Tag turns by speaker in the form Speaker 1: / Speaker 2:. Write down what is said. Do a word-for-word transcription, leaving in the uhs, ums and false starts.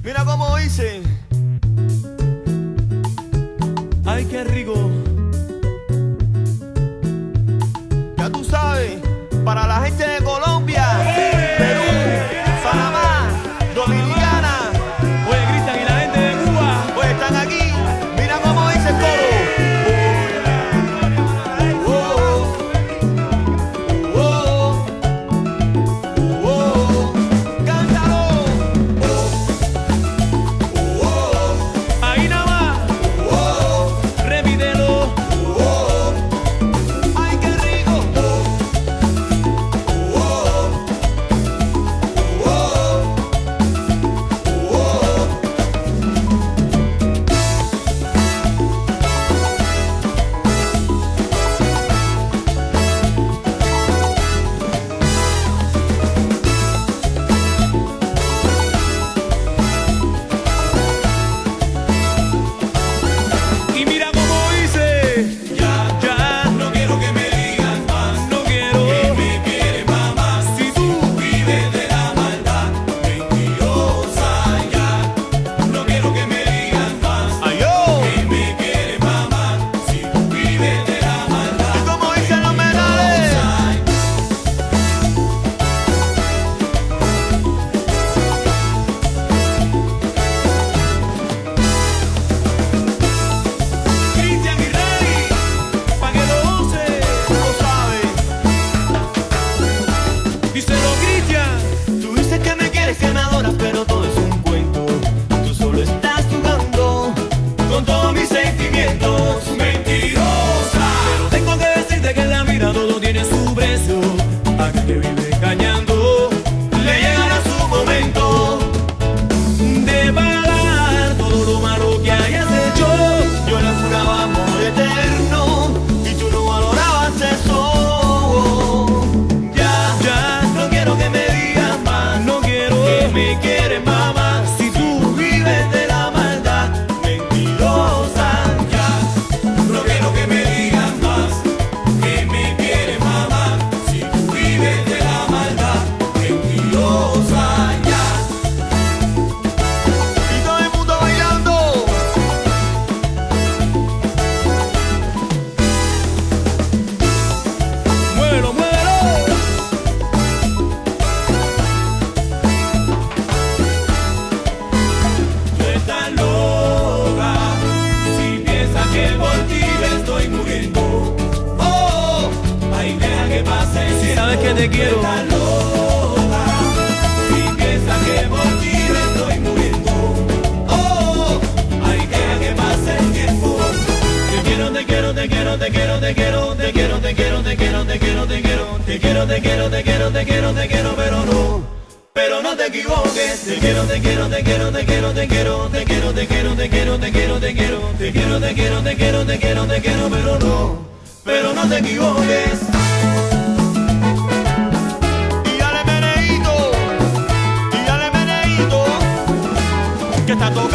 Speaker 1: Mira cómo dice. Ay, qué rico. Ya tú sabes, para la gente de Colombia, Perú, Panamá, Dominicana.
Speaker 2: Oye, Cristian, y la gente de Cuba.
Speaker 1: Pues están aquí. Mira cómo dice el coro.
Speaker 2: Que vive engañando, le llegará su momento de pagar todo lo malo que hayas hecho.
Speaker 1: Yo le juraba amor eterno y tú no valorabas eso. Ya,
Speaker 2: ya,
Speaker 1: no quiero que me digas más,
Speaker 2: no quiero
Speaker 1: que me quieres mamá.
Speaker 2: Si tú
Speaker 1: vives de la maldad, mentirosa.
Speaker 2: Ya, no quiero que me digas más, que me quieres mamá. Si tú vives de la maldad, mentirosa ya.
Speaker 1: Y todo el mundo bailando.
Speaker 2: Muévelo, muévelo. Tú estás loca si piensas que por ti me estoy muriendo. Oh, ay, deja que pase el tiempo.
Speaker 1: Sabes que te quiero.
Speaker 2: Tú estás loca si piensas que por ti me estoy muriendo. Oh, ay, deja que pase el tiempo. Te quiero, te quiero, te quiero, te quiero, te quiero, te quiero, te quiero, te quiero, te quiero, te quiero, te quiero, te quiero, te quiero, te quiero, te quiero, pero no, pero no te equivoques. Te quiero, te quiero, te quiero, te quiero, te quiero, te quiero, te quiero, te quiero, te quiero, te quiero, te quiero, te quiero, te quiero, te quiero, te quiero, pero no, pero no te equivoques.
Speaker 1: Y dale meneíto, y dale meneíto, que está todo